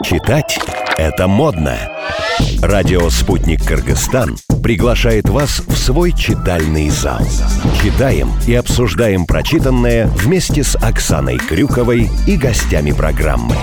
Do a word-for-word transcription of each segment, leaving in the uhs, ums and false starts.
Читать – это модно. Радио «Спутник Кыргызстан» приглашает вас в свой читальный зал. Читаем и обсуждаем прочитанное вместе с Оксаной Крюковой и гостями программы.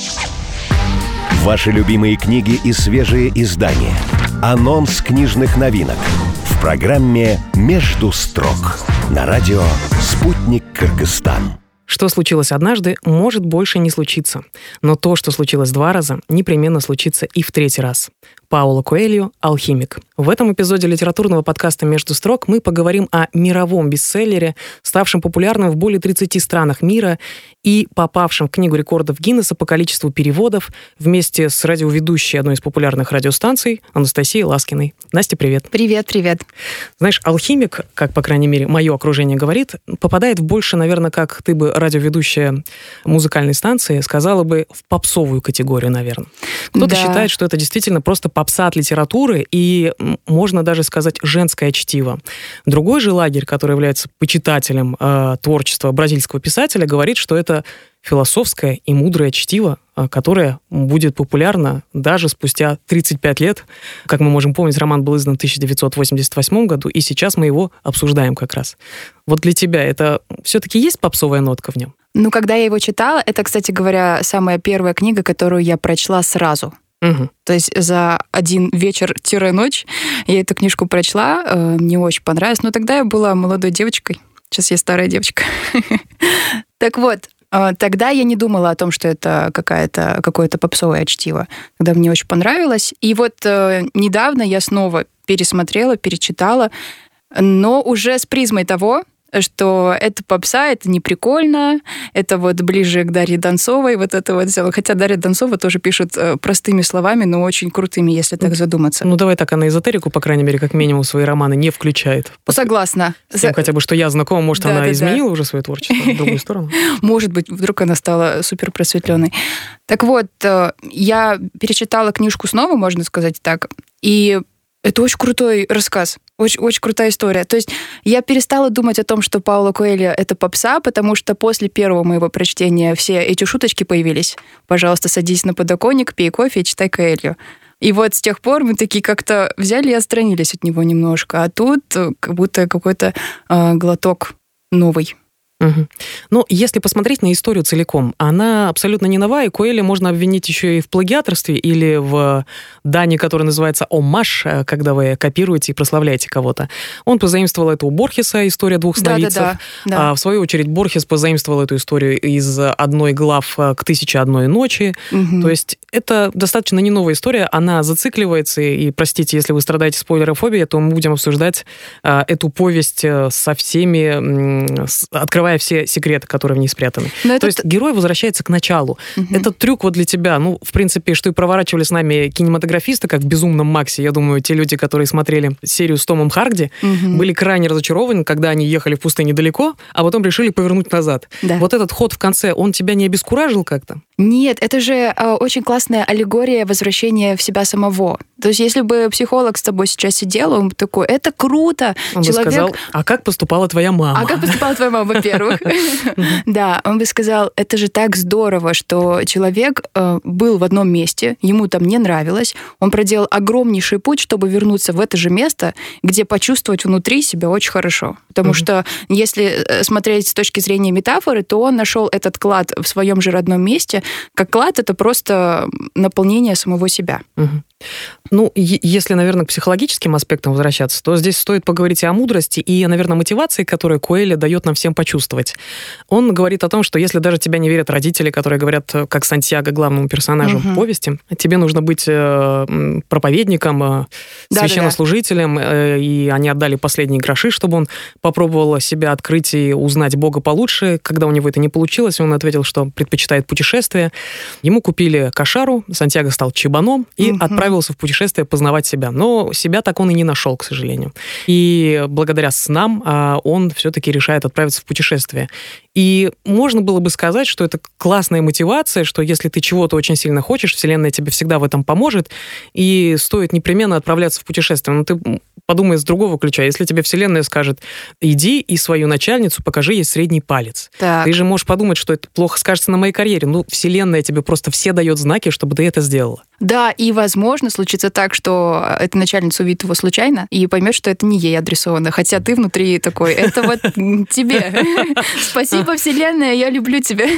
Ваши любимые книги и свежие издания. Анонс книжных новинок в программе «Между строк» на радио «Спутник Кыргызстан». Что случилось однажды, может больше не случиться. Но то, что случилось два раза, непременно случится и в третий раз. Пауло Коэльо «Алхимик». В этом эпизоде литературного подкаста «Между строк» мы поговорим о мировом бестселлере, ставшем популярным в более тридцати странах мира и попавшем в Книгу рекордов Гиннесса по количеству переводов вместе с радиоведущей одной из популярных радиостанций Анастасией Ласкиной. Настя, привет. Привет, привет. Знаешь, «Алхимик», как, по крайней мере, мое окружение говорит, попадает в больше, наверное, как ты бы, радиоведущая музыкальной станции, сказала бы, в попсовую категорию, наверное. Кто-то Да. считает, что это действительно просто попса от литературы и, можно даже сказать, женское чтиво. Другой же лагерь, который является почитателем э, творчества бразильского писателя, говорит, что это философское и мудрое чтиво, э, которое будет популярно даже спустя тридцать пять лет. Как мы можем помнить, роман был издан в тысяча девятьсот восемьдесят восьмом году, и сейчас мы его обсуждаем как раз. Вот для тебя это все-таки есть попсовая нотка в нем? Ну, когда я его читала, это, кстати говоря, самая первая книга, которую я прочла сразу. Угу. То есть за один вечер-ночь я эту книжку прочла, мне очень понравилось. Но тогда я была молодой девочкой, сейчас я старая девочка. Так вот, тогда я не думала о том, что это какая-то, какое-то попсовое чтиво. Тогда мне очень понравилось. И вот недавно я снова пересмотрела, перечитала, но уже с призмой того, что это попса, это не прикольно, это вот ближе к Дарье Донцовой, вот это вот все. Хотя Дарья Донцова тоже пишет простыми словами, но очень крутыми, если так задуматься. Ну, давай так, она эзотерику, по крайней мере, как минимум, свои романы не включает. Согласна. С тем хотя бы, что я знакома, может, да, она да, изменила да. уже свое творчество в другую сторону? Может быть, вдруг она стала супер просветленной. Так вот, я перечитала книжку снова, можно сказать так, и это очень крутой рассказ. Очень, очень крутая история. То есть я перестала думать о том, что Пауло Коэльо — это попса, потому что после первого моего прочтения все эти шуточки появились. Пожалуйста, садись на подоконник, пей кофе и читай Коэльо. И вот с тех пор мы такие как-то взяли и отстранились от него немножко. А тут как будто какой-то э, глоток новый. Угу. Ну, если посмотреть на историю целиком, она абсолютно не новая, и Коэльо можно обвинить еще и в плагиаторстве или в дане, которая называется «оммаж», когда вы копируете и прославляете кого-то. Он позаимствовал это у Борхеса, история двух сновидцев. Да, да, да, да. А в свою очередь Борхес позаимствовал эту историю из одной глав к «Тысяче одной ночи». Угу. То есть это достаточно не новая история, она зацикливается, и, простите, если вы страдаете спойлерофобией, то мы будем обсуждать а, эту повесть со всеми, с, открывая все секреты, которые в ней спрятаны. Но То это... есть герой возвращается к началу. Угу. Этот трюк вот для тебя, ну, в принципе, что и проворачивали с нами кинематографисты, как в «Безумном Максе». Я думаю, те люди, которые смотрели серию с Томом Харди, угу. были крайне разочарованы, когда они ехали в пустыне далеко, а потом решили повернуть назад. Да. Вот этот ход в конце, он тебя не обескуражил как-то? Нет, это же э, очень классная аллегория возвращения в себя самого. То есть если бы психолог с тобой сейчас сидел, он бы такой, это круто. Он Человек... бы сказал, а как поступала твоя мама? А как поступала твоя мама, во-первых? Да, он бы сказал, это же так здорово, что человек был в одном месте, ему там не нравилось, он проделал огромнейший путь, чтобы вернуться в это же место, где почувствовать внутри себя очень хорошо. Потому что если смотреть с точки зрения метафоры, то он нашел этот клад в своем же родном месте. Как клад — это просто наполнение самого себя. Ну, если, наверное, к психологическим аспектам возвращаться, то здесь стоит поговорить и о мудрости, и, наверное, мотивации, которую Коэльо дает нам всем почувствовать. Он говорит о том, что если даже тебя не верят родители, которые говорят, как Сантьяго, главному персонажу uh-huh. повести, тебе нужно быть проповедником, священнослужителем, да-да-да. И они отдали последние гроши, чтобы он попробовал себя открыть и узнать Бога получше. Когда у него это не получилось, он ответил, что предпочитает путешествия. Ему купили кошару, Сантьяго стал чебаном и uh-huh. отправился в путешествие познавать себя. Но себя так он и не нашел, к сожалению. И благодаря снам он все-таки решает отправиться в путешествие. И можно было бы сказать, что это классная мотивация, что если ты чего-то очень сильно хочешь, Вселенная тебе всегда в этом поможет, и стоит непременно отправляться в путешествие. Но ты подумай с другого ключа. Если тебе Вселенная скажет, иди и свою начальницу покажи ей средний палец. Так. Ты же можешь подумать, что это плохо скажется на моей карьере. Ну, Вселенная тебе просто все дает знаки, чтобы ты это сделала. Да, и, возможно, случится так, что эта начальница увидит его случайно и поймет, что это не ей адресовано. Хотя ты внутри такой, это вот тебе. Спасибо, Вселенная, я люблю тебя.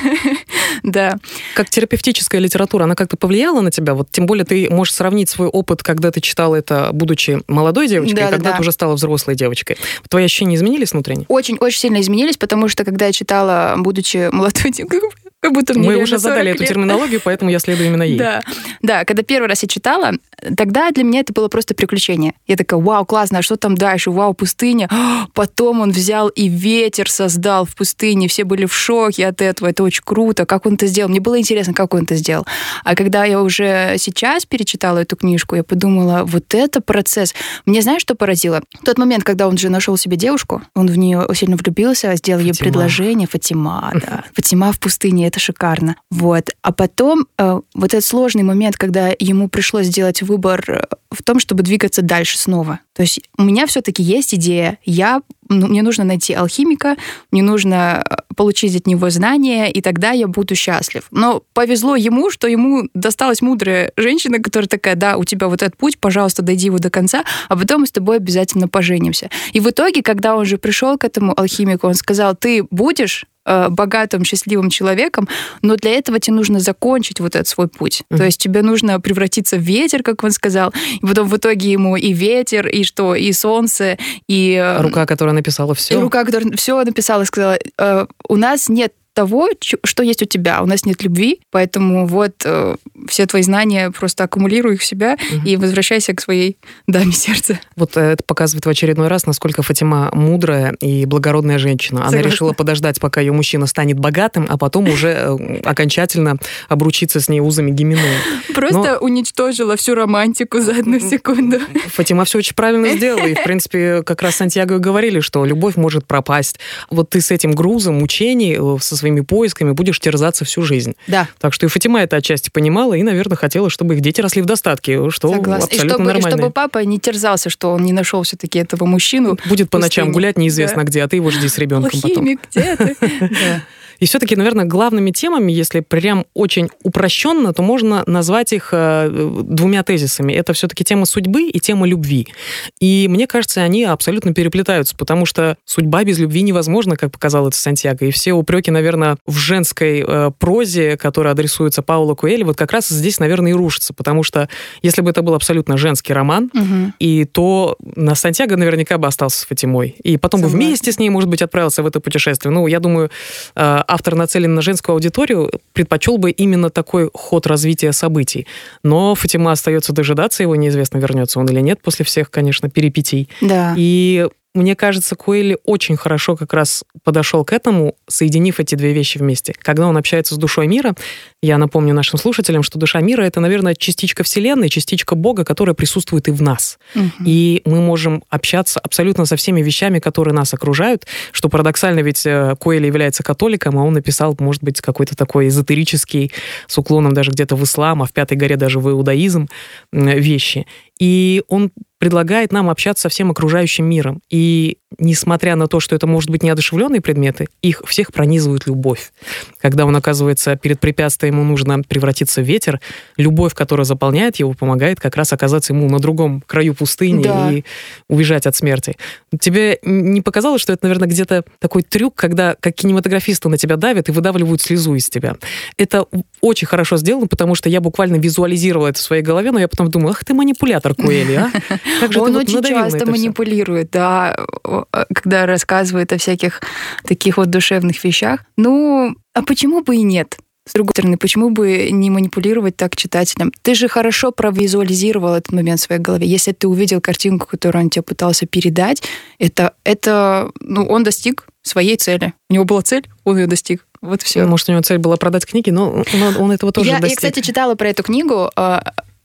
Да. Как терапевтическая литература, она как-то повлияла на тебя? Вот тем более ты можешь сравнить свой опыт, когда ты читала это, будучи молодой девочкой, да, и когда да. ты уже стала взрослой девочкой. Твои ощущения изменились внутренне? Очень-очень сильно изменились, потому что когда я читала, будучи молодой девочкой, как будто мне Мы уже задали эту лет. терминологию, поэтому я следую именно ей. Да, да, когда первый раз я читала, тогда для меня это было просто приключение. Я такая, вау, классно, а что там дальше? Вау, пустыня. Потом он взял и ветер создал в пустыне, все были в шоке от этого, это очень круто, как он это сделал. Мне было интересно, как он это сделал. А когда я уже сейчас перечитала эту книжку, я подумала, вот это процесс. Мне знаешь, что поразило? В тот момент, когда он же нашел себе девушку, он в нее сильно влюбился, сделал ей предложение. Фатима, да. Фатима в пустыне, это шикарно. Вот. А потом э, вот этот сложный момент, когда ему пришлось сделать выбор в том, чтобы двигаться дальше снова. То есть у меня все-таки есть идея. Я, ну, мне нужно найти алхимика, мне нужно получить от него знания, и тогда я буду счастлив. Но повезло ему, что ему досталась мудрая женщина, которая такая, да, у тебя вот этот путь, пожалуйста, дойди его до конца, а потом мы с тобой обязательно поженимся. И в итоге, когда он же пришел к этому алхимику, он сказал, ты будешь богатым, счастливым человеком, но для этого тебе нужно закончить вот этот свой путь. Mm-hmm. То есть тебе нужно превратиться в ветер, как он сказал, и потом в итоге ему и ветер, и что, и солнце, и... Рука, которая написала все. И рука, которая все написала, сказала, у нас нет того, что есть у тебя. У нас нет любви, поэтому вот э, все твои знания просто аккумулируй их в себя угу. и возвращайся к своей даме сердца. Вот это показывает в очередной раз, насколько Фатима мудрая и благородная женщина. Она Согласна. решила подождать, пока ее мужчина станет богатым, а потом уже окончательно обручиться с ней узами Гименея. Просто Но... уничтожила всю романтику за одну секунду. Фатима все очень правильно сделала. И, в принципе, как раз Сантьяго и говорили, что любовь может пропасть. Вот ты с этим грузом мучений, со своими поисками будешь терзаться всю жизнь. Да. Так что и Фатима это отчасти понимала и, наверное, хотела, чтобы их дети росли в достатке, что Согласна. абсолютно и чтобы, нормально. И чтобы папа не терзался, что он не нашел все-таки этого мужчину. Будет по ночам гулять неизвестно да. где, а ты его жди с ребенком потом. Алхимик, где ты? Да. И все-таки, наверное, главными темами, если прям очень упрощенно, то можно назвать их двумя тезисами. Это все-таки тема судьбы и тема любви. И мне кажется, они абсолютно переплетаются, потому что судьба без любви невозможна, как показал это Сантьяго. И все упреки, наверное, в женской э, прозе, которая адресуется Пауло Коэльо, вот как раз здесь, наверное, и рушится. Потому что если бы это был абсолютно женский роман, угу. и то на Сантьяго наверняка бы остался с Фатимой. И потом Согласна. бы вместе с ней, может быть, отправился в это путешествие. Ну, я думаю, э, автор, нацеленный на женскую аудиторию, предпочел бы именно такой ход развития событий. Но Фатима остается дожидаться его, неизвестно, вернется он или нет после всех, конечно, перипетий. Да. И мне кажется, Коэльо очень хорошо как раз подошел к этому, соединив эти две вещи вместе. Когда он общается с душой мира, я напомню нашим слушателям, что душа мира — это, наверное, частичка Вселенной, частичка Бога, которая присутствует и в нас. Угу. И мы можем общаться абсолютно со всеми вещами, которые нас окружают, что парадоксально, ведь Коэльо является католиком, а он написал, может быть, какой-то такой эзотерический, с уклоном даже где-то в ислам, а в Пятой горе даже в иудаизм вещи. И он предлагает нам общаться со всем окружающим миром. И несмотря на то, что это, может быть, неодушевленные предметы, их всех пронизывает любовь. Когда он оказывается перед препятствием, ему нужно превратиться в ветер, любовь, которая заполняет его, помогает как раз оказаться ему на другом краю пустыни да. и убежать от смерти. Тебе не показалось, что это, наверное, где-то такой трюк, когда как кинематографисты на тебя давят и выдавливают слезу из тебя? Это очень хорошо сделано, потому что я буквально визуализировала это в своей голове, но я потом думаю, ах ты манипулятор, Коэльо, а? Как же он ты очень вот часто манипулирует, да, когда рассказывает о всяких таких вот душевных вещах. Ну, а почему бы и нет? С другой стороны, почему бы не манипулировать так читателям? Ты же хорошо провизуализировал этот момент в своей голове. Если ты увидел картинку, которую он тебе пытался передать, это, это ну, он достиг своей цели. У него была цель, он ее достиг. Вот все. Может, у него цель была продать книги, но он, он этого тоже я, достиг. Я, кстати, читала про эту книгу.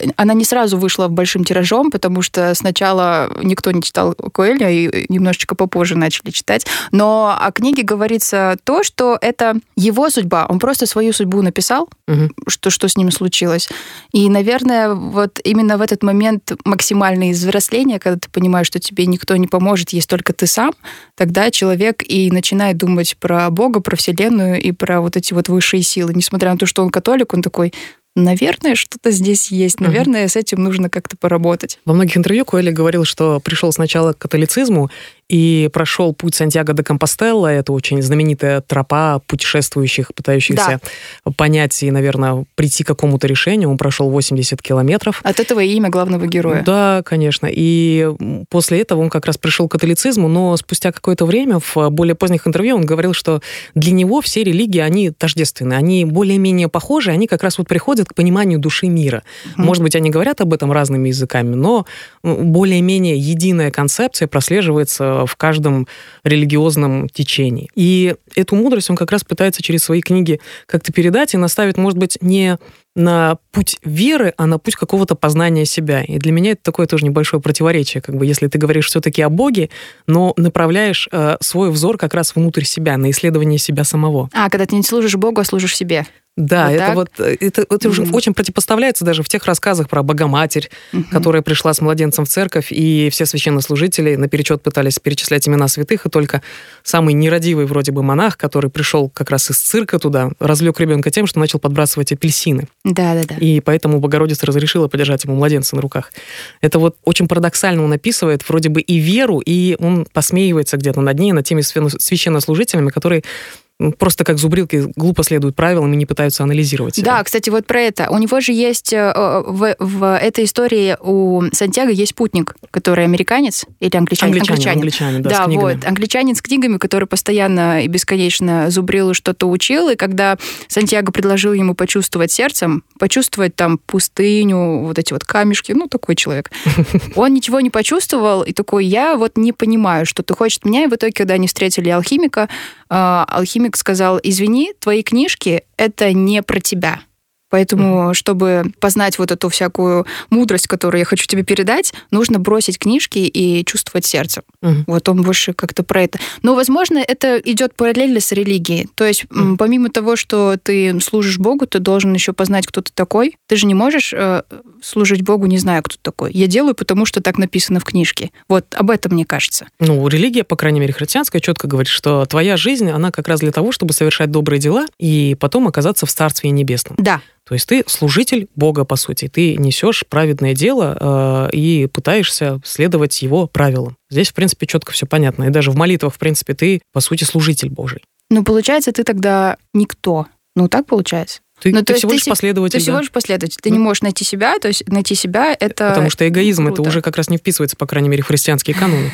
она не сразу вышла большим тиражом, потому что сначала никто не читал Коэльо, и немножечко попозже начали читать. Но о книге говорится то, что это его судьба. Он просто свою судьбу написал, угу. что, что с ним случилось. И, наверное, вот именно в этот момент максимальное взросление, когда ты понимаешь, что тебе никто не поможет, есть только ты сам, тогда человек и начинает думать про Бога, про Вселенную и про вот эти вот высшие силы. Несмотря на то, что он католик, он такой... Наверное, что-то здесь есть. Наверное, uh-huh. с этим нужно как-то поработать. Во многих интервью Коэльо говорил, что пришел сначала к католицизму и прошел путь Сантьяго де Компостела. Это очень знаменитая тропа путешествующих, пытающихся да. понять и, наверное, прийти к какому-то решению. Он прошел восемьдесят километров. От этого и имя главного героя. Да, конечно. И после этого он как раз пришел к католицизму, но спустя какое-то время в более поздних интервью он говорил, что для него все религии, они тождественны, они более-менее похожи, они как раз вот приходят к пониманию души мира. Mm-hmm. Может быть, они говорят об этом разными языками, но более-менее единая концепция прослеживается в каждом религиозном течении. И эту мудрость он как раз пытается через свои книги как-то передать и наставить, может быть, не на путь веры, а на путь какого-то познания себя. И для меня это такое тоже небольшое противоречие, как бы, если ты говоришь все-таки о Боге, но направляешь э, свой взор как раз внутрь себя, на исследование себя самого. А, когда ты не служишь Богу, а служишь себе. Да, вот это так? вот это, это mm-hmm. уже очень противопоставляется даже в тех рассказах про Богоматерь, mm-hmm. которая пришла с младенцем в церковь, и все священнослужители наперечет пытались перечислять имена святых, и только самый нерадивый вроде бы монах, который пришел как раз из цирка туда, развлек ребенка тем, что начал подбрасывать апельсины. Да-да-да. И поэтому Богородица разрешила подержать ему младенца на руках. Это вот очень парадоксально он описывает вроде бы и веру, и он посмеивается где-то над ней, над теми священнослужителями, которые просто как зубрилки глупо следуют правилам и не пытаются анализировать себя. Да, кстати, вот про это. У него же есть в, в этой истории у Сантьяго есть путник, который американец или англичанин? Англичанин, англичанин, да, да, с книгами. Вот, англичанин с книгами, который постоянно и бесконечно зубрил и что-то учил, и когда Сантьяго предложил ему почувствовать сердцем, почувствовать там пустыню, вот эти вот камешки, ну, такой человек, он ничего не почувствовал, и такой, я вот не понимаю, что ты хочешь от меня, и в итоге, когда они встретили алхимика, алхимик сказал, извини, твои книжки — это не про тебя. Поэтому, mm-hmm. чтобы познать вот эту всякую мудрость, которую я хочу тебе передать, нужно бросить книжки и чувствовать сердцем. Mm-hmm. Вот он больше как-то про это. Но, возможно, это идет параллельно с религией. То есть, mm-hmm. помимо того, что ты служишь Богу, ты должен еще познать, кто ты такой. Ты же не можешь э, служить Богу, не зная, кто ты такой. Я делаю, потому что так написано в книжке. Вот об этом мне кажется. Ну, религия, по крайней мере, христианская, четко говорит, что твоя жизнь, она как раз для того, чтобы совершать добрые дела и потом оказаться в Царстве Небесном. Да. То есть ты служитель Бога, по сути. Ты несешь праведное дело э, и пытаешься следовать его правилам. Здесь, в принципе, четко все понятно. И даже в молитвах, в принципе, ты, по сути, служитель Божий. Ну, получается, ты тогда никто. Ну, так получается. Ты, ну, ты всего ты лишь последователь. Ты всего лишь последователь. Ты mm. не можешь найти себя, то есть найти себя — это Потому что эгоизм, круто. Это уже как раз не вписывается, по крайней мере, в христианские каноны.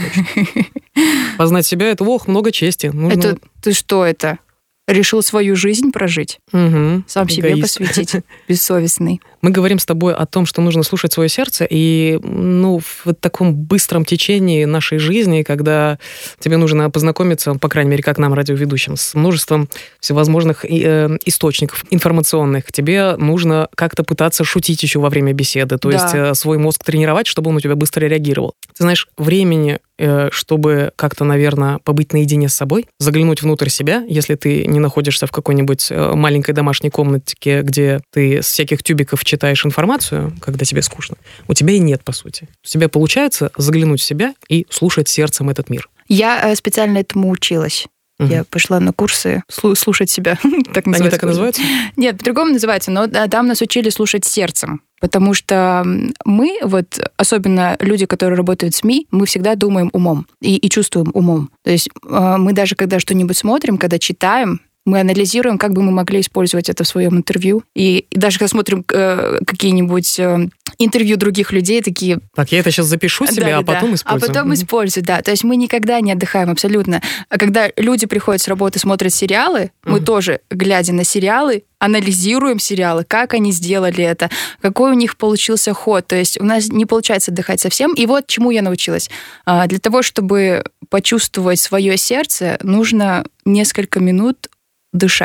Познать себя — это, ох, много чести. Это ты что это? Решил свою жизнь прожить, угу. сам Эгоист. себе посвятить, бессовестный. Мы говорим с тобой о том, что нужно слушать свое сердце, и ну, в таком быстром течении нашей жизни, когда тебе нужно познакомиться, по крайней мере, как нам, радиоведущим, с множеством всевозможных источников информационных, тебе нужно как-то пытаться шутить еще во время беседы, то да. есть свой мозг тренировать, чтобы он у тебя быстро реагировал. Ты знаешь, времени, чтобы как-то, наверное, побыть наедине с собой, заглянуть внутрь себя, если ты не находишься в какой-нибудь маленькой домашней комнатке, где ты с всяких тюбиков читаешь информацию, когда тебе скучно, у тебя и нет, по сути. У тебя получается заглянуть в себя и слушать сердцем этот мир. Я специально этому училась. Угу. Я пошла на курсы слушать себя. так называется. Они так и называются? Нет, по-другому называется, но там нас учили слушать сердцем. Потому что мы, вот особенно люди, которые работают в СМИ, мы всегда думаем умом и, и чувствуем умом. То есть мы даже когда что-нибудь смотрим, когда читаем, мы анализируем, как бы мы могли использовать это в своем интервью. И, и даже когда смотрим э, какие-нибудь э, интервью других людей, такие... Так, я это сейчас запишу себе, да, а да, потом использую. А потом mm-hmm. использую, да. То есть мы никогда не отдыхаем абсолютно. А когда люди приходят с работы, смотрят сериалы, mm-hmm. мы тоже, глядя на сериалы, анализируем сериалы, как они сделали это, какой у них получился ход. То есть у нас не получается отдыхать совсем. И вот чему я научилась. Для того, чтобы почувствовать свое сердце, нужно несколько минут дышать.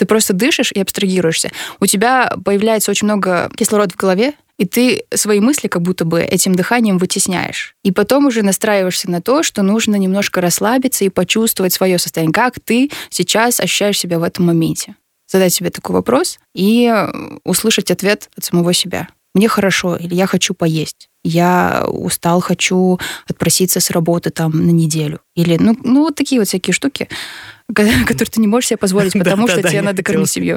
Ты просто дышишь и абстрагируешься. У тебя появляется очень много кислорода в голове, и ты свои мысли как будто бы этим дыханием вытесняешь. И потом уже настраиваешься на то, что нужно немножко расслабиться и почувствовать свое состояние. Как ты сейчас ощущаешь себя в этом моменте? Задать себе такой вопрос и услышать ответ от самого себя. Мне хорошо, или я хочу поесть. Я устал, хочу отпроситься с работы там на неделю. Или, ну, ну вот такие вот всякие штуки, которые ты не можешь себе позволить, потому что тебе надо кормить семью.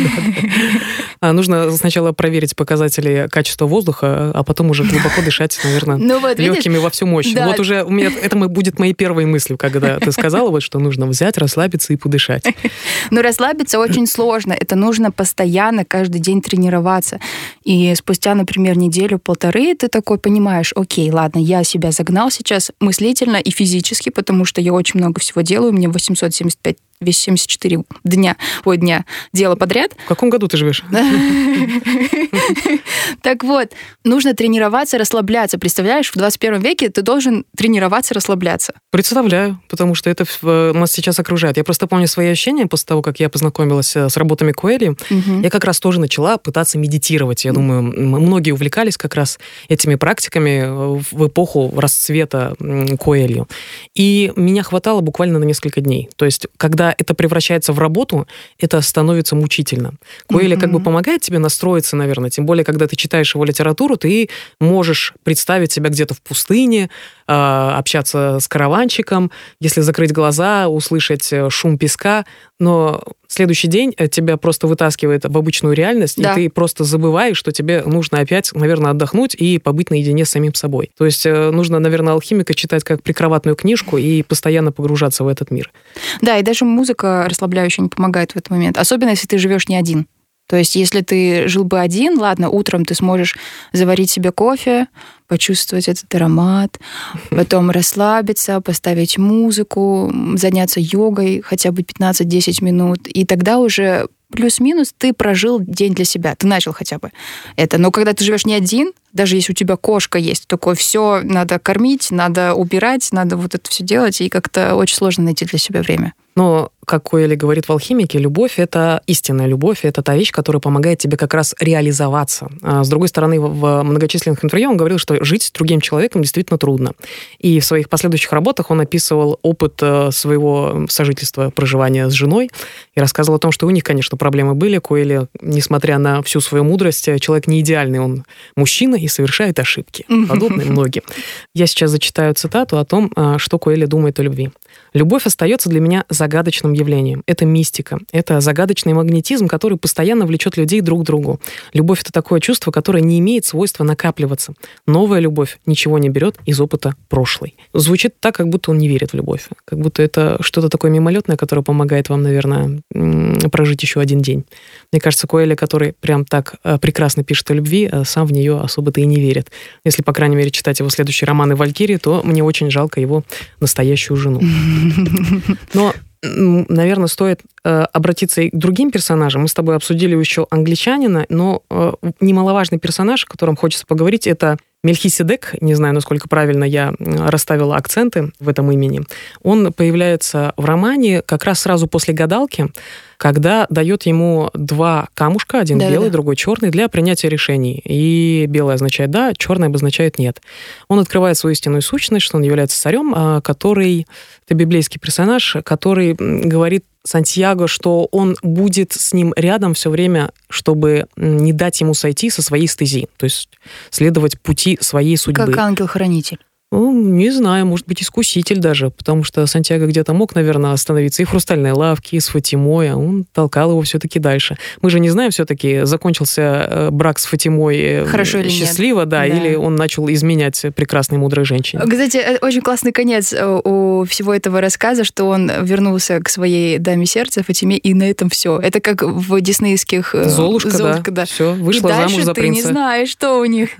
Нужно сначала проверить показатели качества воздуха, а потом уже глубоко дышать, наверное, легкими во всю мощь. Вот уже у меня это будет моей первой мыслью, когда ты сказала, вот, что нужно взять, расслабиться и подышать. Но расслабиться очень сложно. Это нужно постоянно, каждый день тренироваться. И спустя, например, неделю-полторы ты такой понимаешь, окей, ладно, я себя загнал сейчас мыслительно и физически, потому что я очень много всего делаю, мне восемьсот семьдесят пять весь семьдесят четыре дня, ой, дня дела подряд. В каком году ты живешь? Так вот, нужно тренироваться, расслабляться. Представляешь, в двадцать первом веке ты должен тренироваться, расслабляться. Представляю, потому что это нас сейчас окружает. Я просто помню свои ощущения после того, как я познакомилась с работами Коэльо. Угу. Я как раз тоже начала пытаться медитировать. Я думаю, многие увлекались как раз этими практиками в эпоху расцвета Коэльо. И меня хватало буквально на несколько дней. То есть, когда это превращается в работу, это становится мучительно. Коэльо mm-hmm. как бы помогает тебе настроиться, наверное, тем более, когда ты читаешь его литературу, ты можешь представить себя где-то в пустыне, общаться с караванчиком, если закрыть глаза, услышать шум песка, но следующий день тебя просто вытаскивает в обычную реальность, да. И ты просто забываешь, что тебе нужно опять, наверное, отдохнуть и побыть наедине с самим собой. То есть нужно, наверное, «Алхимика» читать как прикроватную книжку и постоянно погружаться в этот мир. Да, и даже музыка расслабляющая не помогает в этот момент, особенно если ты живешь не один. То есть, если ты жил бы один, ладно, утром ты сможешь заварить себе кофе, почувствовать этот аромат, потом расслабиться, поставить музыку, заняться йогой хотя бы пятнадцать-десять минут, и тогда уже плюс-минус ты прожил день для себя, ты начал хотя бы это. Но когда ты живешь не один, даже если у тебя кошка есть, такое все надо кормить, надо убирать, надо вот это все делать, и как-то очень сложно найти для себя время. Но, как Коэльо говорит в «Алхимике», любовь — это истинная любовь, это та вещь, которая помогает тебе как раз реализоваться. А с другой стороны, в многочисленных интервью он говорил, что жить с другим человеком действительно трудно. И в своих последующих работах он описывал опыт своего сожительства, проживания с женой, и рассказывал о том, что у них, конечно, проблемы были. Коэльо, несмотря на всю свою мудрость, человек не идеальный, он мужчина и совершает ошибки, подобные многим. Я сейчас зачитаю цитату о том, что Коэльо думает о любви. «Любовь остается для меня загадочным явлением. Это мистика. Это загадочный магнетизм, который постоянно влечет людей друг к другу. Любовь — это такое чувство, которое не имеет свойства накапливаться. Новая любовь ничего не берет из опыта прошлой». Звучит так, как будто он не верит в любовь. Как будто это что-то такое мимолетное, которое помогает вам, наверное, прожить еще один день. Мне кажется, Коэльо, который прям так прекрасно пишет о любви, сам в нее особо-то и не верит. Если, по крайней мере, читать его следующие романы «Валькирии», то мне очень жалко его настоящую жену. Но, наверное, стоит э, обратиться и к другим персонажам. Мы с тобой обсудили еще англичанина, но э, немаловажный персонаж, о котором хочется поговорить, это Мельхиседек. Не знаю, насколько правильно я расставила акценты в этом имени. Он появляется в романе как раз сразу после гадалки, когда дает ему два камушка, один да, белый, да. другой черный, для принятия решений. И белый означает «да», черный обозначает «нет». Он открывает свою истинную сущность, что он является царем, который... Это библейский персонаж, который говорит Сантьяго, что он будет с ним рядом все время, чтобы не дать ему сойти со своей стези, то есть следовать пути своей судьбы. Как ангел-хранитель. Ну, не знаю, может быть, искуситель даже, потому что Сантьяго где-то мог, наверное, остановиться и в «Хрустальной лавке», и с Фатимой, а он толкал его все-таки дальше. Мы же не знаем все-таки, закончился брак с Фатимой Хорошо счастливо, да, да, или он начал изменять прекрасной, мудрой женщине. Кстати, очень классный конец у всего этого рассказа, что он вернулся к своей даме сердца, Фатиме, и на этом все. Это как в диснеевских... Золушка, Золушка да. да. Все, вышла замуж за принца. Дальше ты не знаешь, что у них.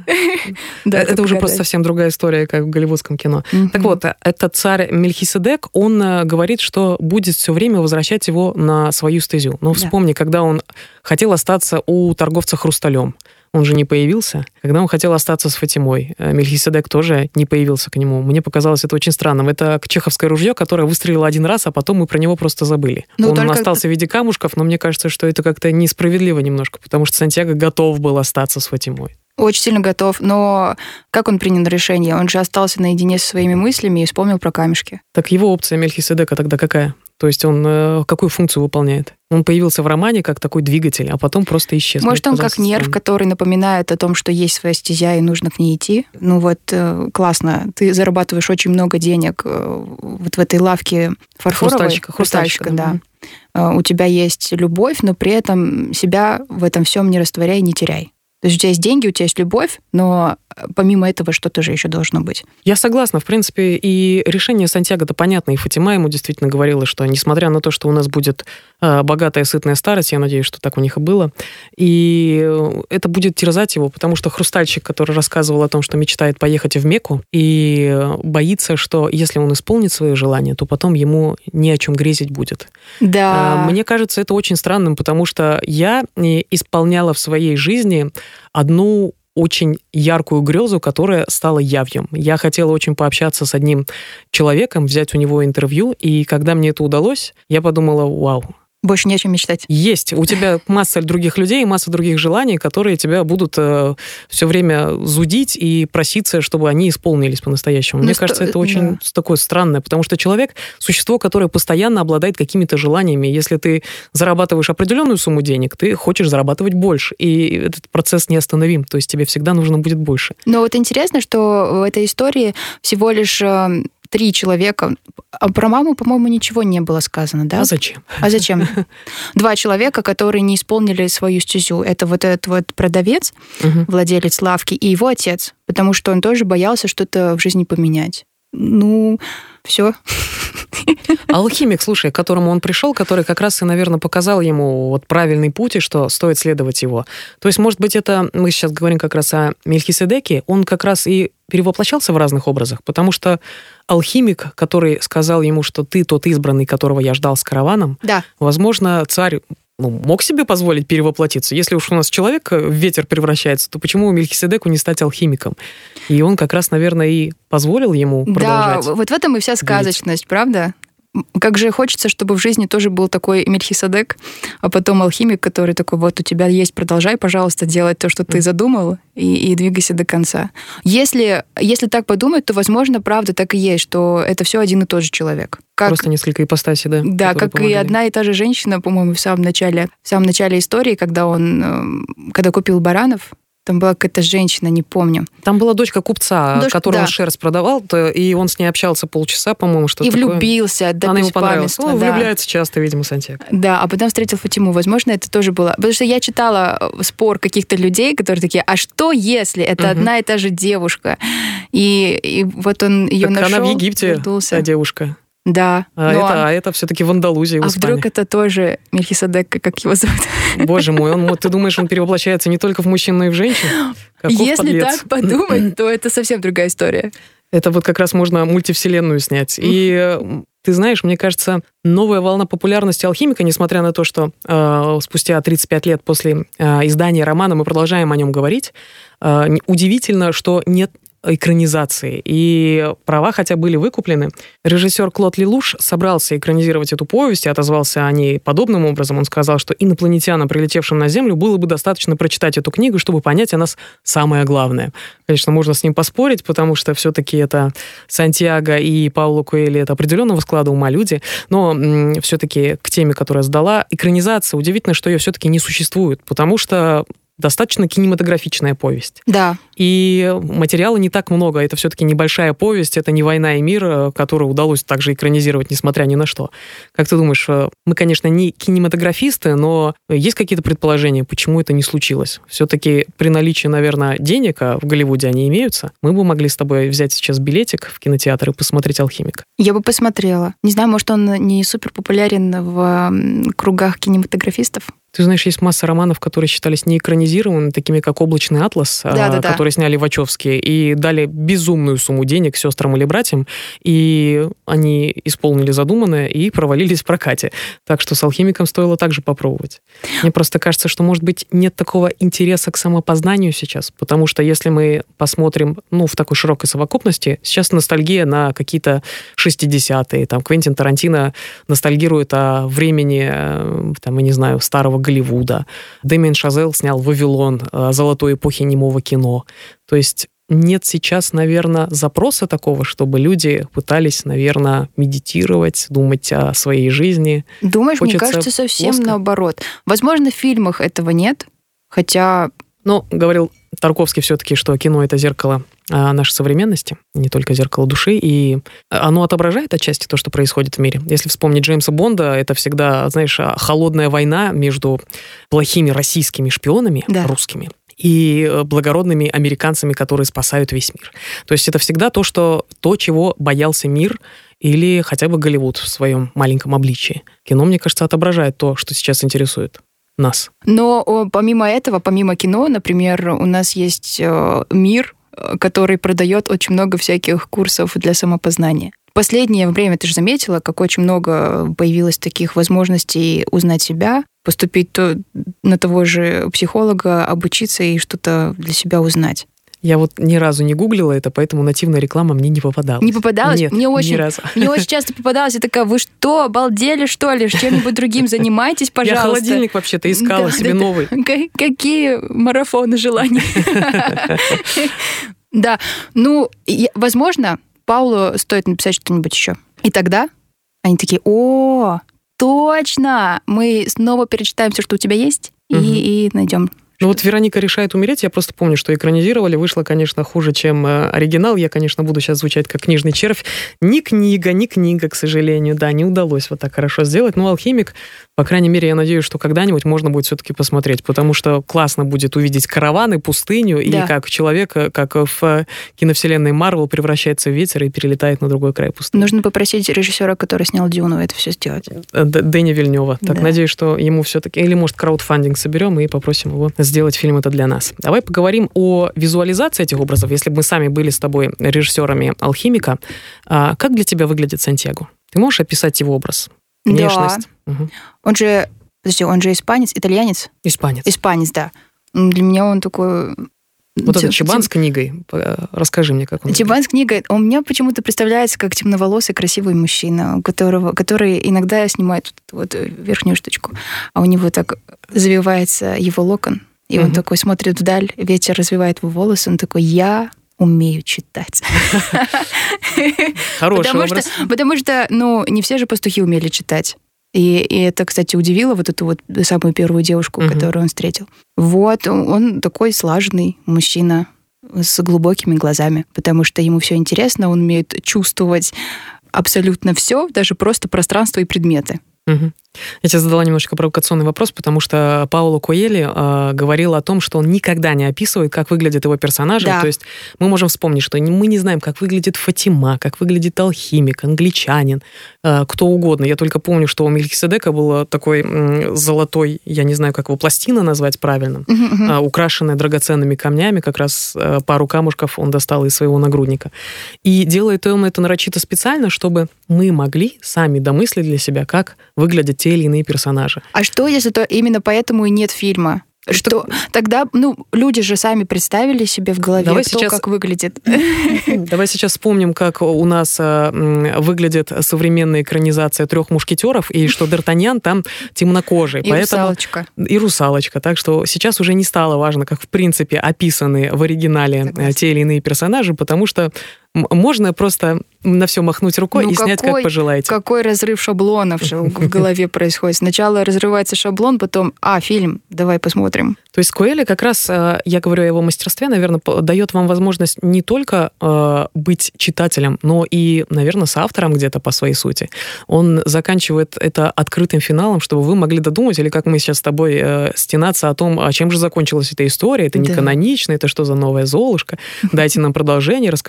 Это уже просто совсем другая история, как в голливудском кино. Mm-hmm. Так вот, этот царь Мельхиседек, он говорит, что будет все время возвращать его на свою стезю. Но вспомни, yeah. когда он хотел остаться у торговца хрусталем, он же не появился. Когда он хотел остаться с Фатимой, Мельхиседек тоже не появился к нему. Мне показалось это очень странным. Это чеховское ружье, которое выстрелило один раз, а потом мы про него просто забыли. Но он только... остался в виде камушков, но мне кажется, что это как-то несправедливо немножко, потому что Сантьяго готов был остаться с Фатимой. Очень сильно готов, но как он принял решение? Он же остался наедине со своими мыслями и вспомнил про камешки. Так его опция Мельхиседека тогда какая? То есть он э, какую функцию выполняет? Он появился в романе как такой двигатель, а потом просто исчез. Может, он как нерв, странным. Который напоминает о том, что есть своя стезя и нужно к ней идти. Ну вот, э, классно. Ты зарабатываешь очень много денег э, вот в этой лавке фарфоровой. Хрустальщика. Хрустальщика, хрустальщика да. Э, у тебя есть любовь, но при этом себя в этом всем не растворяй, не теряй. То есть у тебя есть деньги, у тебя есть любовь, но помимо этого что-то же еще должно быть. Я согласна. В принципе, и решение Сантьяго-то понятно. И Фатима ему действительно говорила, что несмотря на то, что у нас будет богатая, сытная старость, я надеюсь, что так у них и было, и это будет терзать его, потому что хрустальщик, который рассказывал о том, что мечтает поехать в Мекку, и боится, что если он исполнит свои желания, то потом ему ни о чем грезить будет. Да. Мне кажется, это очень странным, потому что я исполняла в своей жизни одну очень яркую грезу, которая стала явью. Я хотела очень пообщаться с одним человеком, взять у него интервью, и когда мне это удалось, я подумала, вау, больше не о чем мечтать. Есть. У тебя масса других людей, масса других желаний, которые тебя будут э, все время зудить и проситься, чтобы они исполнились по-настоящему. Ну, Мне что, кажется, это очень да. такое странное, потому что человек — существо, которое постоянно обладает какими-то желаниями. Если ты зарабатываешь определенную сумму денег, ты хочешь зарабатывать больше, и этот процесс неостановим, то есть тебе всегда нужно будет больше. Но вот интересно, что в этой истории всего лишь... Три человека. А про маму, по-моему, ничего не было сказано, да? А зачем? А зачем? Два человека, которые не исполнили свою стезю. Это вот этот вот продавец, угу. владелец лавки, и его отец, потому что он тоже боялся что-то в жизни поменять. Ну, все. Алхимик, слушай, к которому он пришел, который как раз и, наверное, показал ему вот правильный путь, и что стоит следовать его. То есть, может быть, это, мы сейчас говорим как раз о Мельхиседеке, он как раз и перевоплощался в разных образах, потому что алхимик, который сказал ему, что ты тот избранный, которого я ждал с караваном, да. возможно, царь ну, мог себе позволить перевоплотиться. Если уж у нас человек в ветер превращается, то почему Мельхиседеку не стать алхимиком? И он как раз, наверное, и позволил ему продолжать. Да, вот в этом и вся сказочность, жить. Правда? Как же хочется, чтобы в жизни тоже был такой Мельхиседек, а потом алхимик, который такой, вот у тебя есть, продолжай, пожалуйста, делать то, что ты задумал, и, и двигайся до конца. Если, если так подумать, то, возможно, правда так и есть, что это все один и тот же человек. Как, Просто несколько ипостасей, да? Да, как помогали. И одна и та же женщина, по-моему, в самом начале, в самом начале истории, когда он, когда купил баранов, там была какая-то женщина, не помню. Там была дочка купца, Дочь, которую да. он шерсть продавал, и он с ней общался полчаса, по-моему, что-то И такое. влюбился до Она ему понравилась. Он да. влюбляется часто, видимо, Сантьяго. Да, а потом встретил Фатиму. Возможно, это тоже было... Потому что я читала спор каких-то людей, которые такие, а что если это угу. одна и та же девушка? И, и вот он ее так нашел. Она в Египте, вернулся. та девушка. Да. А, это, он... а это все-таки в Андалузии, в А Испании. вдруг это тоже Мельхиседек, как его зовут? Боже мой, он, ты думаешь, он перевоплощается не только в мужчин, но и в женщин? Каков Если подлец. так подумать, то это совсем другая история. Это вот как раз можно мультивселенную снять. И ты знаешь, мне кажется, новая волна популярности алхимика, несмотря на то, что э, спустя тридцать пять лет после э, издания романа мы продолжаем о нем говорить, э, удивительно, что нет экранизации. И права хотя были выкуплены. Режиссер Клод Лелуш собрался экранизировать эту повесть и отозвался о ней подобным образом. Он сказал, что инопланетянам, прилетевшим на Землю, было бы достаточно прочитать эту книгу, чтобы понять о нас самое главное. Конечно, можно с ним поспорить, потому что все-таки это Сантьяго и Пауло Коэльо, это определенного склада ума люди, но м- все-таки к теме, которую я задала, экранизация, удивительно, что ее все-таки не существует, потому что достаточно кинематографичная повесть. Да. И материала не так много. Это все-таки небольшая повесть, это не «Война и мир», которую удалось также экранизировать, несмотря ни на что. Как ты думаешь, мы, конечно, не кинематографисты, но есть какие-то предположения, почему это не случилось? Все-таки при наличии, наверное, денег, а в Голливуде они имеются, мы бы могли с тобой взять сейчас билетик в кинотеатр и посмотреть «Алхимика». Я бы посмотрела. Не знаю, может, он не супер популярен в кругах кинематографистов? Ты знаешь, есть масса романов, которые считались неэкранизированными, такими как «Облачный атлас», да, да, которые да. сняли Вачовски, и дали безумную сумму денег сестрам или братьям, и они исполнили задуманное и провалились в прокате. Так что с «Алхимиком» стоило также попробовать. Мне просто кажется, что, может быть, нет такого интереса к самопознанию сейчас, потому что если мы посмотрим, ну, в такой широкой совокупности, сейчас ностальгия на какие-то шестидесятые, там, Квентин Тарантино ностальгирует о времени, там, я не знаю, старого Голливуда. Дэмиен Шазель снял «Вавилон», о золотой эпохе немого кино. То есть нет сейчас, наверное, запроса такого, чтобы люди пытались, наверное, медитировать, думать о своей жизни. Думаешь, Хочется мне кажется, совсем плоско. Наоборот. Возможно, в фильмах этого нет, хотя... Но говорил Тарковский все-таки, что кино — это зеркало нашей современности, не только зеркало души, и оно отображает отчасти то, что происходит в мире. Если вспомнить Джеймса Бонда, это всегда, знаешь, холодная война между плохими российскими шпионами, да. русскими, и благородными американцами, которые спасают весь мир. То есть это всегда то, что, то, чего боялся мир или хотя бы Голливуд в своем маленьком обличии. Кино, мне кажется, отображает то, что сейчас интересует нас. Но помимо этого, помимо кино, например, у нас есть мир, который продает очень много всяких курсов для самопознания. В последнее время, ты же заметила, как очень много появилось таких возможностей узнать себя, поступить то, на того же психолога, обучиться и что-то для себя узнать. Я вот ни разу не гуглила это, поэтому нативная реклама мне не попадалась. Не попадалась? Нет, мне очень, ни разу. Мне очень часто попадалась. Я такая, вы что, обалдели, что ли? Чем-нибудь другим занимайтесь, пожалуйста. Я холодильник вообще-то искала да, себе да, новый. Какие марафоны желаний. Да, ну, возможно, Паулу стоит написать что-нибудь еще. И тогда они такие, о, точно, мы снова перечитаем все, что у тебя есть, и найдем. Ну вот «Вероника решает умереть», я просто помню, что экранизировали, вышло, конечно, хуже, чем оригинал. Я, конечно, буду сейчас звучать как книжный червь. Ни книга, ни книга, к сожалению, да, не удалось вот так хорошо сделать. Но «Алхимик», по крайней мере, я надеюсь, что когда-нибудь можно будет все-таки посмотреть, потому что классно будет увидеть караваны, пустыню, да. И как человек, как в киновселенной Марвел, превращается в ветер и перелетает на другой край пустыни. Нужно попросить режиссера, который снял «Дюну», это все сделать. Дэни Вильнёва. Так, да. Надеюсь, что ему все-таки... Или, может, краудфандинг соберем и попросим его сделать фильм это для нас. Давай поговорим о визуализации этих образов. Если бы мы сами были с тобой режиссерами «Алхимика», как для тебя выглядит Сантьяго? Ты можешь описать его образ? Внешность? Да. Угу. Он же, подожди, он же испанец, итальянец? Испанец. Испанец, да. Для меня он такой... Вот этот Чебан с книгой, расскажи мне, как он... Чебан с книгой, он мне почему-то представляется как темноволосый, красивый мужчина, у которого, который иногда снимает вот, вот верхнюю штучку, а у него так завивается его локон, и uh-huh. он такой смотрит вдаль, ветер развивает его волосы, он такой, я умею читать. Хороший образ. Потому что, ну, не все же пастухи умели читать. И, и это, кстати, удивило вот эту вот самую первую девушку, uh-huh. которую он встретил. Вот, он такой слаженный мужчина с глубокими глазами, потому что ему все интересно, он умеет чувствовать абсолютно все, даже просто пространство и предметы. Угу. Я тебе задала немножечко провокационный вопрос, потому что Пауло Коэльо э, говорил о том, что он никогда не описывает, как выглядят его персонажи. Да. То есть мы можем вспомнить, что мы не знаем, как выглядит Фатима, как выглядит алхимик, англичанин, э, кто угодно. Я только помню, что у Мельхиседека был такой м, золотой, я не знаю, как его, пластина назвать правильно, uh-huh. э, украшенная драгоценными камнями, как раз э, пару камушков он достал из своего нагрудника. И делает он это нарочито специально, чтобы мы могли сами домыслить для себя, как выглядят те или иные персонажи. А что, если то именно поэтому и нет фильма? Что тогда, ну, люди же сами представили себе в голове, Давай кто сейчас... как выглядит. Давай сейчас вспомним, как у нас выглядит современная экранизация «Трех мушкетеров», и что Д'Артаньян там темнокожий. И поэтому... русалочка. И русалочка. Так что сейчас уже не стало важно, как в принципе описаны в оригинале Согласна. Те или иные персонажи, потому что можно просто на все махнуть рукой ну, и какой, снять, как пожелаете. Какой разрыв шаблонов же в голове происходит. Сначала разрывается шаблон, потом, а, фильм, давай посмотрим. То есть Коэльо как раз, я говорю о его мастерстве, наверное, дает вам возможность не только быть читателем, но и, наверное, соавтором где-то по своей сути. Он заканчивает это открытым финалом, чтобы вы могли додумать, или как мы сейчас с тобой стенаться о том, а чем же закончилась эта история, это не да. канонично, это что за новая Золушка, дайте нам продолжение, расскажите, что мы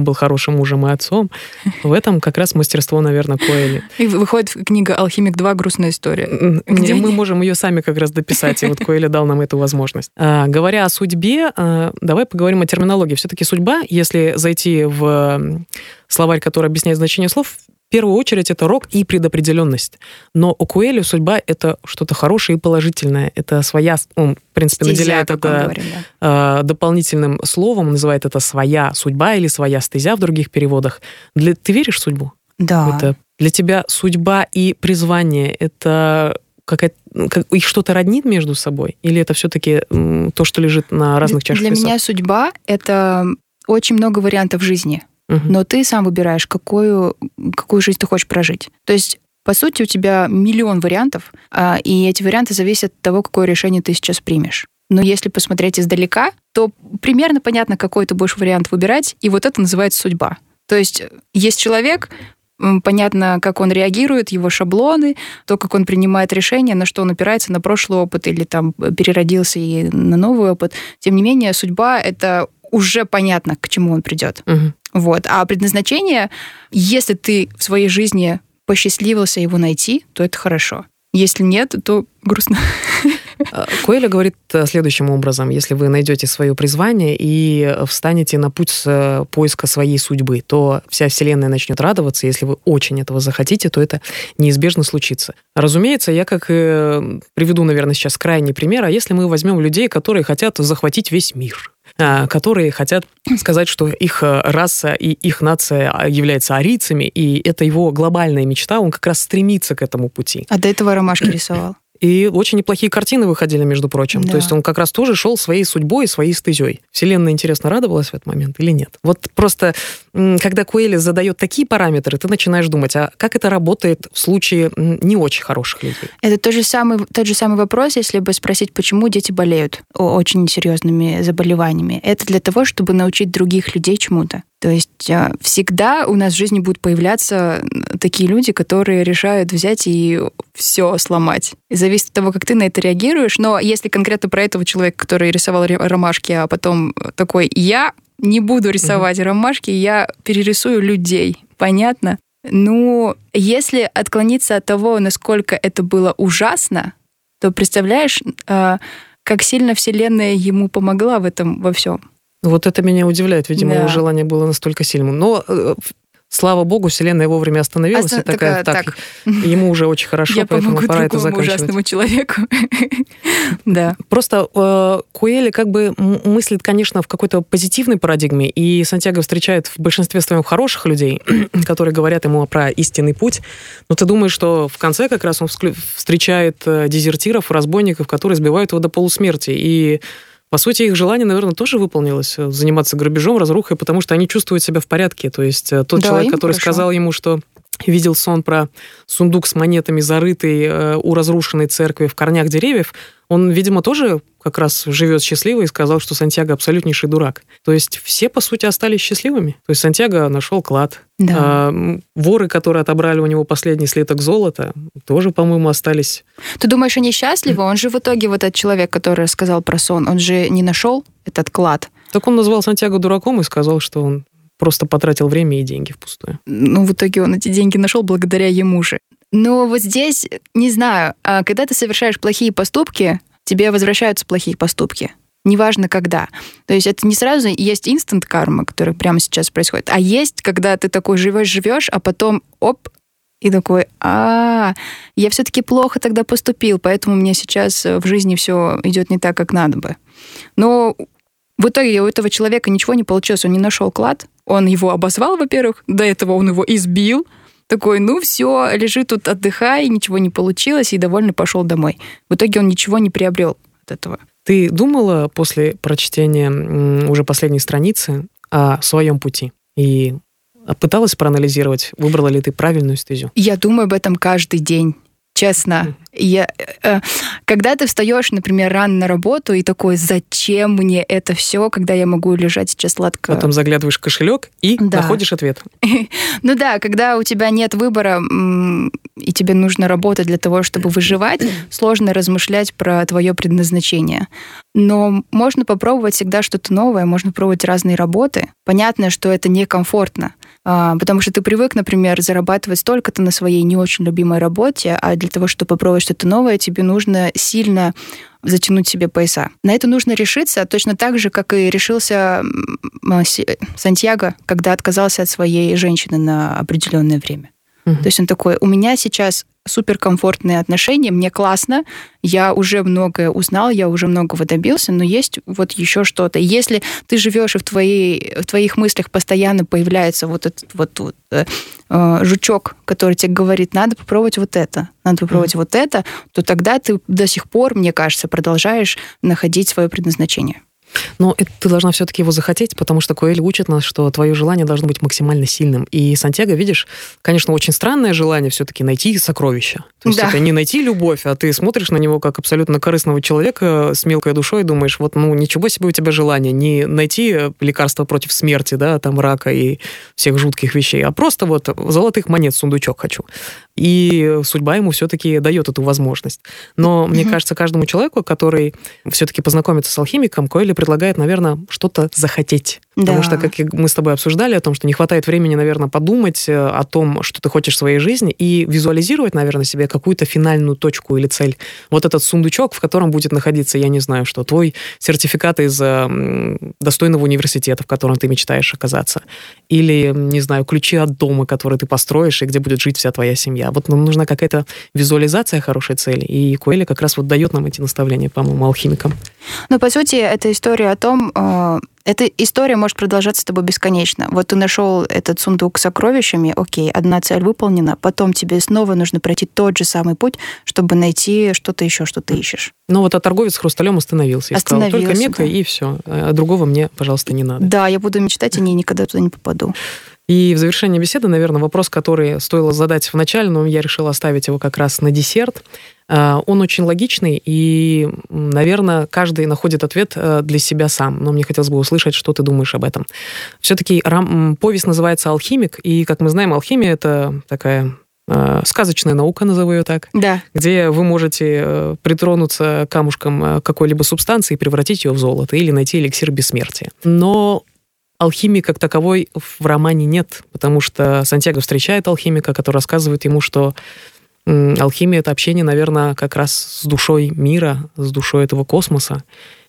был хорошим мужем и отцом. В этом как раз мастерство, наверное, Коэльо. И выходит книга «Алхимик два. Грустная история». Где мы можем ее сами как раз дописать, и вот Коэльо дал нам эту возможность. А, говоря о судьбе, а, давай поговорим о терминологии. Все-таки судьба, если зайти в словарь, который объясняет значение слов, в первую очередь это рок и предопределенность. Но у Коэльо судьба — это что-то хорошее и положительное. Это своя... Он, в принципе, стезя, наделяет это говорит, да. дополнительным словом, называет это своя судьба или своя стезя в других переводах. Для... Ты веришь в судьбу? Да. Это для тебя судьба и призвание — это... Как, их что-то роднит между собой? Или это все-таки то, что лежит на разных чашах Для весов? меня судьба — это очень много вариантов жизни. Угу. Но ты сам выбираешь, какую, какую жизнь ты хочешь прожить. То есть, по сути, у тебя миллион вариантов, и эти варианты зависят от того, какое решение ты сейчас примешь. Но если посмотреть издалека, то примерно понятно, какой ты будешь вариант выбирать, и вот это называется судьба. То есть есть человек, понятно, как он реагирует, его шаблоны, то, как он принимает решения, на что он опирается, на прошлый опыт или там переродился и на новый опыт. Тем не менее, судьба — это уже понятно, к чему он придет. Угу. Вот. А предназначение, если ты в своей жизни посчастливился его найти, то это хорошо. Если нет, то грустно. Коэльо говорит следующим образом: если вы найдете свое призвание и встанете на путь поиска своей судьбы, то вся Вселенная начнет радоваться. Если вы очень этого захотите, то это неизбежно случится. Разумеется, я как приведу, наверное, сейчас крайний пример. А если мы возьмем людей, которые хотят захватить весь мир, которые хотят сказать, что их раса и их нация являются арийцами, и это его глобальная мечта, он как раз стремится к этому пути. А до этого ромашки рисовал. И очень неплохие картины выходили, между прочим. Да. То есть он как раз тоже шел своей судьбой и своей стезей. Вселенная, интересно, радовалась в этот момент или нет? Вот просто, когда Коэльо задает такие параметры, ты начинаешь думать, а как это работает в случае не очень хороших людей? Это тот же самый, тот же самый вопрос, если бы спросить, почему дети болеют очень серьезными заболеваниями. Это для того, чтобы научить других людей чему-то. То есть всегда у нас в жизни будут появляться такие люди, которые решают взять и все сломать. И зависит от того, как ты на это реагируешь. Но если конкретно про этого человека, который рисовал ромашки, а потом такой: я не буду рисовать mm-hmm. ромашки, я перерисую людей. Понятно? Ну, если отклониться от того, насколько это было ужасно, то представляешь, как сильно Вселенная ему помогла в этом во всем. Вот это меня удивляет. Видимо, да. его желание было настолько сильным. Но, э, слава богу, Вселенная вовремя остановилась. Остан... и такая, так, так, ему уже очень хорошо, я поэтому пора это заканчивать. Я помогу другому ужасному человеку. Да. Просто э, Коэльо как бы мыслит, конечно, в какой-то позитивной парадигме, и Сантьяго встречает в большинстве своем хороших людей, которые говорят ему про истинный путь. Но ты думаешь, что в конце как раз он встречает дезертиров, разбойников, которые сбивают его до полусмерти, и по сути, их желание, наверное, тоже выполнилось — заниматься грабежом, разрухой, потому что они чувствуют себя в порядке. То есть тот да, человек, который хорошо. сказал ему, что видел сон про сундук с монетами, зарытый у разрушенной церкви в корнях деревьев, он, видимо, тоже как раз живет счастливо и сказал, что Сантьяго абсолютнейший дурак. То есть все, по сути, остались счастливыми. То есть Сантьяго нашел клад. Да. А, воры, которые отобрали у него последний слиток золота, тоже, по-моему, остались. Ты думаешь, они счастливы? Он же в итоге, вот этот человек, который рассказал про сон, он же не нашел этот клад. Так он назвал Сантьяго дураком и сказал, что он просто потратил время и деньги впустую. Ну, в итоге он эти деньги нашел благодаря ему же. Но вот здесь, не знаю, когда ты совершаешь плохие поступки, тебе возвращаются плохие поступки. Неважно когда. То есть это не сразу есть инстант карма, которая прямо сейчас происходит, а есть, когда ты такой живешь-живешь, а потом оп, и такой: а, я все-таки плохо тогда поступил, поэтому у меня сейчас в жизни все идет не так, как надо бы. Но в итоге у этого человека ничего не получилось, он не нашел клад, он его обозвал, во-первых, до этого он его избил, такой: ну все, лежи тут, отдыхай, ничего не получилось, и довольно пошел домой. В итоге он ничего не приобрел от этого. Ты думала после прочтения уже последней страницы о своем пути? И пыталась проанализировать, выбрала ли ты правильную стезю? Я думаю об этом каждый день. Честно. Я, э, когда ты встаешь, например, рано на работу и такой: зачем мне это все, когда я могу лежать сейчас сладко? Потом заглядываешь в кошелек и да. находишь ответ. Ну да, когда у тебя нет выбора, и тебе нужно работать для того, чтобы выживать, сложно размышлять про твое предназначение. Но можно попробовать всегда что-то новое, можно пробовать разные работы. Понятно, что это некомфортно, потому что ты привык, например, зарабатывать столько-то на своей не очень любимой работе, а для того, чтобы попробовать что-то новое, тебе нужно сильно затянуть себе пояса. На это нужно решиться точно так же, как и решился Сантьяго, когда отказался от своей женщины на определенное время. Mm-hmm. То есть он такой: у меня сейчас суперкомфортные отношения, мне классно, я уже многое узнал, я уже многого добился, но есть вот еще что-то. Если ты живешь и в, твоей, в твоих мыслях постоянно появляется вот этот вот, вот э, жучок, который тебе говорит, надо попробовать вот это, надо попробовать mm-hmm. вот это, то тогда ты до сих пор, мне кажется, продолжаешь находить свое предназначение. Но это ты должна все-таки его захотеть, потому что Коэль учит нас, что твое желание должно быть максимально сильным. И Сантьяго, видишь, конечно, очень странное желание все-таки найти сокровища. То есть да. это не найти любовь, а ты смотришь на него как абсолютно корыстного человека с мелкой душой и думаешь, вот, ну, ничего себе у тебя желание. Не найти лекарство против смерти, да, там, рака и всех жутких вещей, а просто вот золотых монет сундучок хочу. И судьба ему все-таки дает эту возможность. Но, mm-hmm. мне кажется, каждому человеку, который все-таки познакомится с алхимиком, Коэль предлагает, наверное, что-то захотеть. Да. Потому что, как мы с тобой обсуждали, о том, что не хватает времени, наверное, подумать о том, что ты хочешь в своей жизни, и визуализировать, наверное, себе какую-то финальную точку или цель. Вот этот сундучок, в котором будет находиться, я не знаю, что, твой сертификат из достойного университета, в котором ты мечтаешь оказаться. Или, не знаю, ключи от дома, который ты построишь, и где будет жить вся твоя семья. Вот нам нужна какая-то визуализация хорошей цели, и Коэль как раз вот дает нам эти наставления, по-моему, алхимикам. Ну, по сути, это история о том, э, эта история может продолжаться с тобой бесконечно. Вот ты нашел этот сундук с сокровищами, окей, одна цель выполнена, потом тебе снова нужно пройти тот же самый путь, чтобы найти что-то еще, что ты ищешь. Ну вот, а торговец с хрусталем остановился. И остановился, сказал, только Мекка, да. и все. А другого мне, пожалуйста, не надо. Да, я буду мечтать, и никогда туда не попаду. И в завершении беседы, наверное, вопрос, который стоило задать в начале, но я решила оставить его как раз на десерт. Он очень логичный, и, наверное, каждый находит ответ для себя сам. Но мне хотелось бы услышать, что ты думаешь об этом. Все-таки повесть называется «Алхимик», и, как мы знаем, алхимия — это такая сказочная наука, назову ее так, да. где вы можете притронуться камушком какой-либо субстанции и превратить ее в золото, или найти эликсир бессмертия. Но алхимии как таковой в романе нет, потому что Сантьяго встречает алхимика, который рассказывает ему, что алхимия — это общение, наверное, как раз с душой мира, с душой этого космоса.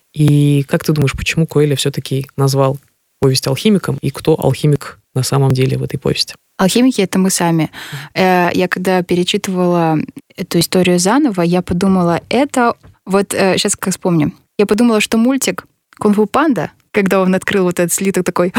И как ты думаешь, почему Коэль все-таки назвал повесть алхимиком, и кто алхимик на самом деле в этой повести? Алхимики — это мы сами. Я когда перечитывала эту историю заново, я подумала, это... Вот сейчас как вспомню. Я подумала, что мультик «Кунг-фу Панда», когда он открыл вот этот слиток, такой...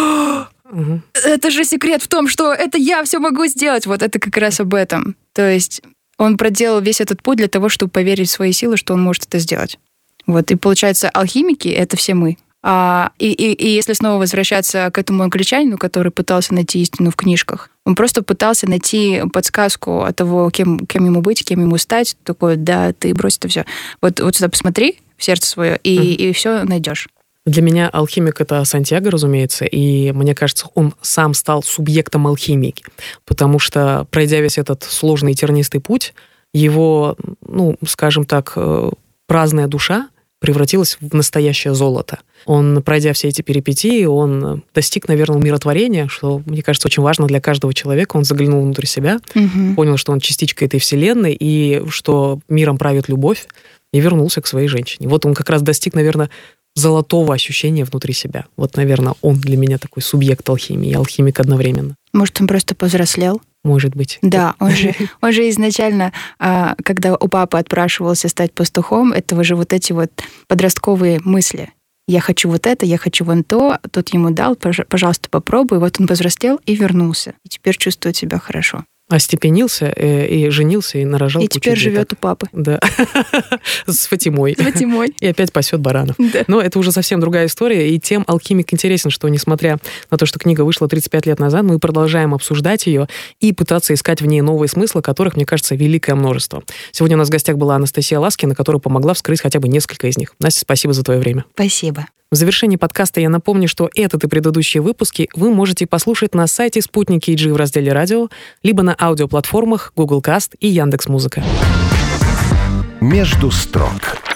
Угу. Это же секрет в том, что это я все могу сделать. Вот это как раз об этом. То есть он проделал весь этот путь для того, чтобы поверить в свои силы, что он может это сделать. Вот. И получается, алхимики — это все мы. А, и, и, и если снова возвращаться к этому англичанину, который пытался найти истину в книжках, он просто пытался найти подсказку от того, кем, кем ему быть, кем ему стать. Такой, да, ты брось это все. Вот, вот сюда посмотри в сердце свое, и, mm. и все найдешь. Для меня алхимик — это Сантьяго, разумеется, и мне кажется, он сам стал субъектом алхимии, потому что, пройдя весь этот сложный и тернистый путь, его, ну, скажем так, праздная душа превратилась в настоящее золото. Он, пройдя все эти перипетии, он достиг, наверное, умиротворения, что, мне кажется, очень важно для каждого человека. Он заглянул внутрь себя, угу. понял, что он частичка этой вселенной, и что миром правит любовь, и вернулся к своей женщине. Вот он как раз достиг, наверное, золотого ощущения внутри себя. Вот, наверное, он для меня такой субъект алхимии и алхимик одновременно. Может, он просто повзрослел? Может быть. Да, он же, он же изначально, когда у папы отпрашивался стать пастухом, это уже вот эти вот подростковые мысли. Я хочу вот это, я хочу вон то, тот ему дал, пожалуйста, попробуй. Вот он повзрослел и вернулся. И теперь чувствует себя хорошо. Остепенился и женился, и нарожал и кучу теперь деток. Живет у папы. Да. С Фатимой. С Фатимой. И опять пасет баранов. Да. Но это уже совсем другая история, и тем алхимик интересен, что, несмотря на то, что книга вышла тридцать пять лет назад, мы продолжаем обсуждать ее и пытаться искать в ней новые смыслы, которых, мне кажется, великое множество. Сегодня у нас в гостях была Анастасия Ласкина, которая помогла вскрыть хотя бы несколько из них. Настя, спасибо за твое время. Спасибо. В завершении подкаста я напомню, что этот и предыдущие выпуски вы можете послушать на сайте Спутник кей джи в разделе «Радио», либо на аудиоплатформах Google Cast и Яндекс.Музыка. «Между строк».